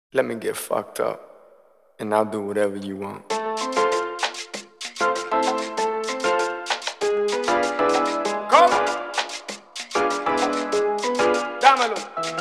Let me get fucked up, and I'll do whatever you want. Come, dámelo.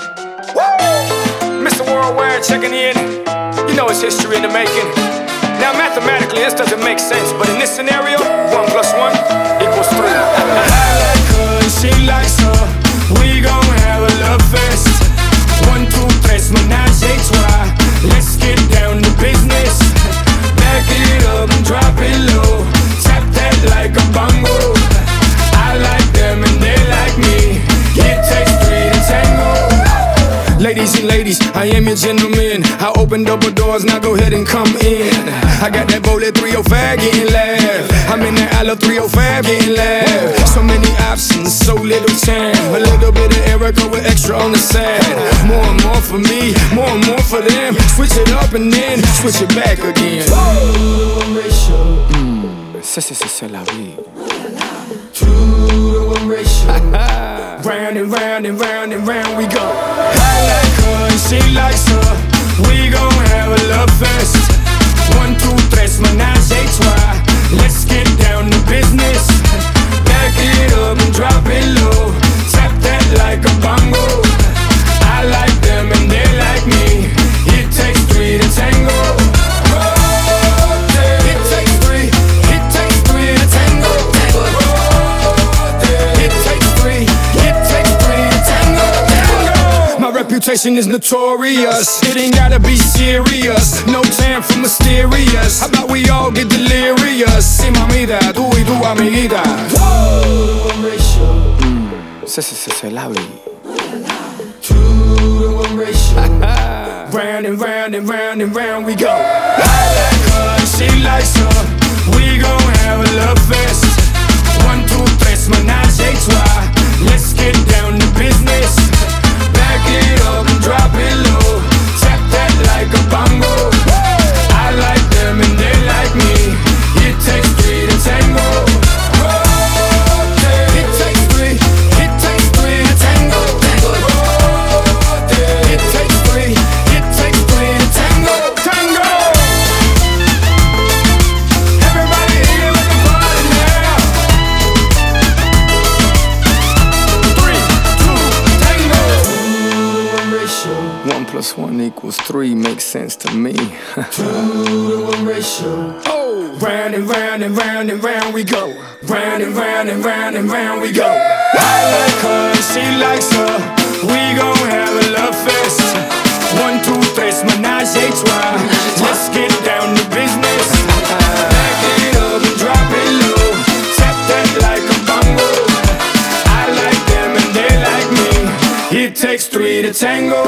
Woo! Mr. Worldwide checking in. You know it's history in the making. Now mathematically this doesn't make sense, but in this scenario, 1 + 1 = 3. I like her and she likes her. We gon' have a love fest. 1, 2, 3, menage a trois. Let's get down to business. Back it up and drop it low. Tap that like a bongo. I like them and they like me. It takes 3 to tango. Ladies and ladies, I am your gentleman. I opened up doors, now go ahead and come in. I got that bullet 305 getting laugh. I'm in that Isla 305 getting laugh. So many options, so little time. A little bit of Erica with extra on the side. More and more for me, more and more for them. Switch it up and then switch it back again. C'est la vie. 2 to 1 ratio. Round and round and round and round we go. I like her and she likes her. We gon' have a love fest. 1, 2, 3, menage a trois. Let's get down to business. Back it up and drop it low. Tap that like a bongo. I like them and they like me. It takes 3 to tango. It takes 3. It takes 3 to tango. It takes 3. It takes 3 to tango. My reputation is notorious. It ain't gotta be serious. No time for mysterious. How about we all get delirious? Sí, mamita, tú y tu amiguita. C'est la vie. 2 to 1 ratio. Round and round and round and round we go. I like her and she likes her. We gon' have a love fest. 1, 2, 3, menage a trois. Let's get down to business. Back it up and drop it low. Tap that like a bongo. I like them and they like me. It takes 3 to tango. It takes 3. It takes 3 to tango. It takes 3. It takes 3 to tango. Tango. Everybody here let the party now. 3, 2, tango. 1 + 1 = 3 makes sense to me. 2 to 1 ratio. Oh, round and round and round and round we go. Round and round and round and round we go. I like her and she likes her. We gon' have a love fest. 1, 2, 3, menage a trois. Let's get down to business. Back it up and drop it low. Tap that like a bongo. I like them and they like me. It takes 3 to tango.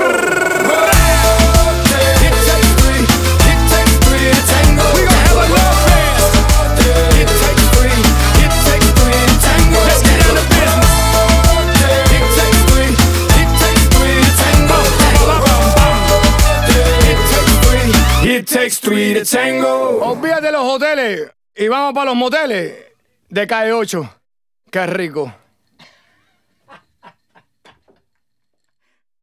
It takes 3. It takes 3 to tango. We gon' have a love fest. It takes 3. It takes 3 to tango. Let's get down to business. It takes 3. It takes 3 to tango. It takes 3. It takes 3 to tango. Olvídate de los hoteles y vamos para los moteles de Calle 8. Qué rico.